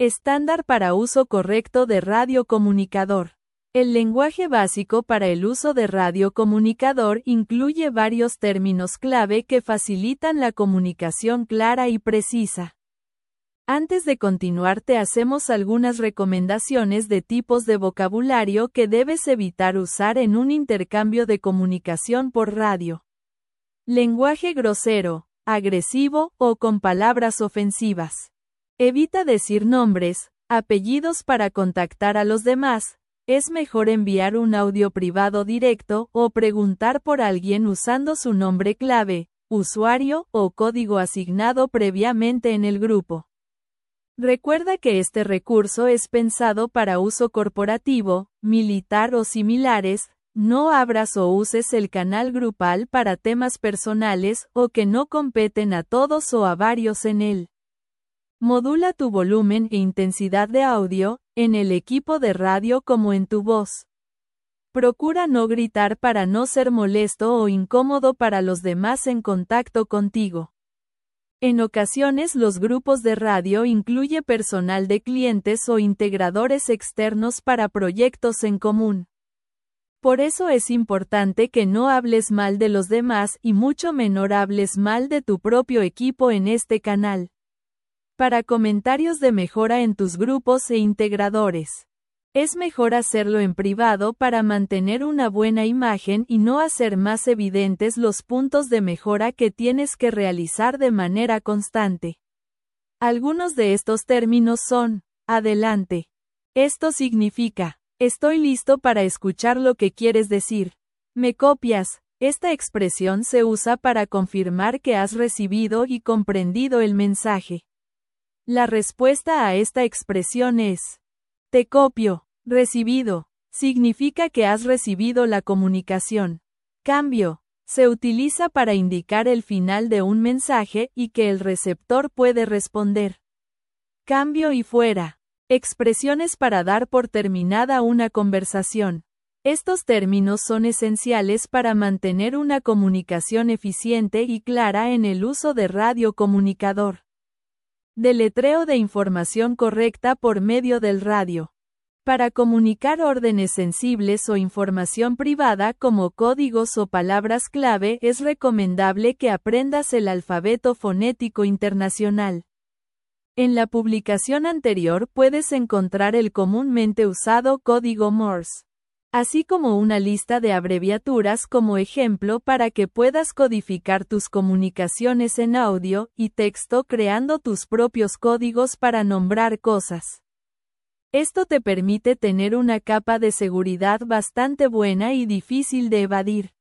Estándar para uso correcto de radiocomunicador. El lenguaje básico para el uso de radiocomunicador incluye varios términos clave que facilitan la comunicación clara y precisa. Antes de continuar, te hacemos algunas recomendaciones de tipos de vocabulario que debes evitar usar en un intercambio de comunicación por radio. Lenguaje grosero, agresivo o con palabras ofensivas. Evita decir nombres, apellidos para contactar a los demás. Es mejor enviar un audio privado directo o preguntar por alguien usando su nombre clave, usuario o código asignado previamente en el grupo. Recuerda que este recurso es pensado para uso corporativo, militar o similares. No abras o uses el canal grupal para temas personales o que no competen a todos o a varios en él. Modula tu volumen e intensidad de audio, en el equipo de radio como en tu voz. Procura no gritar para no ser molesto o incómodo para los demás en contacto contigo. En ocasiones los grupos de radio incluye personal de clientes o integradores externos para proyectos en común. Por eso es importante que no hables mal de los demás y mucho menos hables mal de tu propio equipo en este canal. Para comentarios de mejora en tus grupos e integradores. Es mejor hacerlo en privado para mantener una buena imagen y no hacer más evidentes los puntos de mejora que tienes que realizar de manera constante. Algunos de estos términos son: adelante. Esto significa: estoy listo para escuchar lo que quieres decir. ¿Me copias? Esta expresión se usa para confirmar que has recibido y comprendido el mensaje. La respuesta a esta expresión es: te copio. Recibido. Significa que has recibido la comunicación. Cambio. Se utiliza para indicar el final de un mensaje y que el receptor puede responder. Cambio y fuera. Expresiones para dar por terminada una conversación. Estos términos son esenciales para mantener una comunicación eficiente y clara en el uso de radiocomunicador. Deletreo de información correcta por medio del radio. Para comunicar órdenes sensibles o información privada como códigos o palabras clave, es recomendable que aprendas el alfabeto fonético internacional. En la publicación anterior puedes encontrar el comúnmente usado código Morse, así como una lista de abreviaturas como ejemplo para que puedas codificar tus comunicaciones en audio y texto creando tus propios códigos para nombrar cosas. Esto te permite tener una capa de seguridad bastante buena y difícil de evadir.